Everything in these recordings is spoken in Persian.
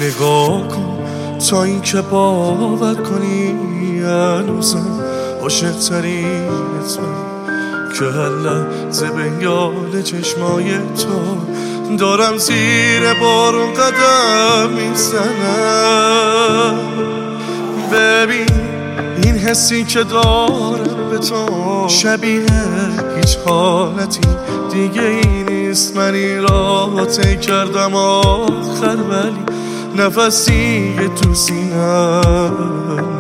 نگاه کن تا این که باور کنی هنوزم عاشق‌ترینت من، که هر لحظه بنگال چشمای تو دارم زیر بارون قدم میزنم. ببین این حسی که دارم به تو شبیه هیچ حالتی دیگه ای نیست. من این را طی کردم آخر، ولی نفسی تو سینم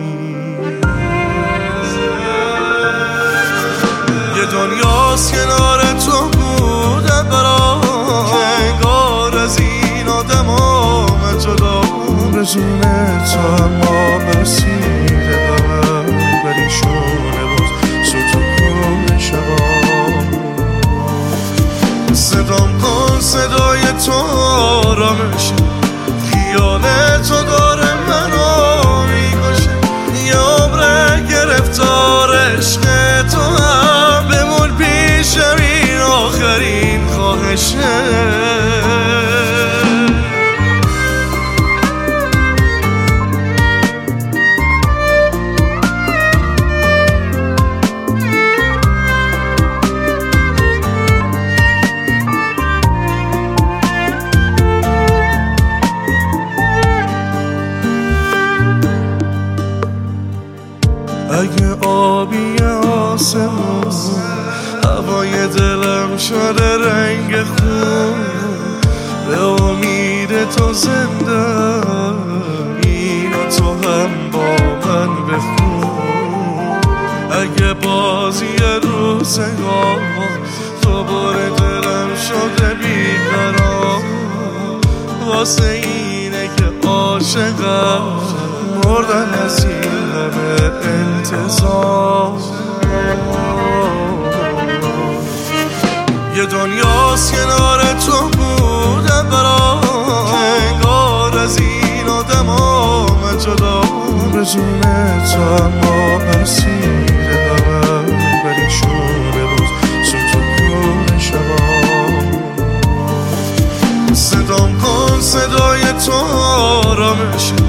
یه دنیاست کنار تو بودم برام، که انگار از این آدم من جدا رزونه تو اما برسیده بمن، ولی شونه باز ستون شبام. صدام کن صدای تو آرامشه، خیال تو داره منو میکشه. یه عمر گرفتار عشق تو هم بمون پیشم، این آخرین خواهشه. اگه آبی آسمون هوای دلم شده رنگ خون، به امید تو زنده اینو تو هم با من بخون. اگه بازی روزگار دوباره دلم شده بیقرار، واسه اینه که عاشقم مردن از این همه انتظار. یه دنیاست کنار تو بودم برام، که انگار از این آدم من جدا رزونه تو اما برسیده بمن، ولی شونه باز ستون شبام. صدام کن صدای تو آرامشه،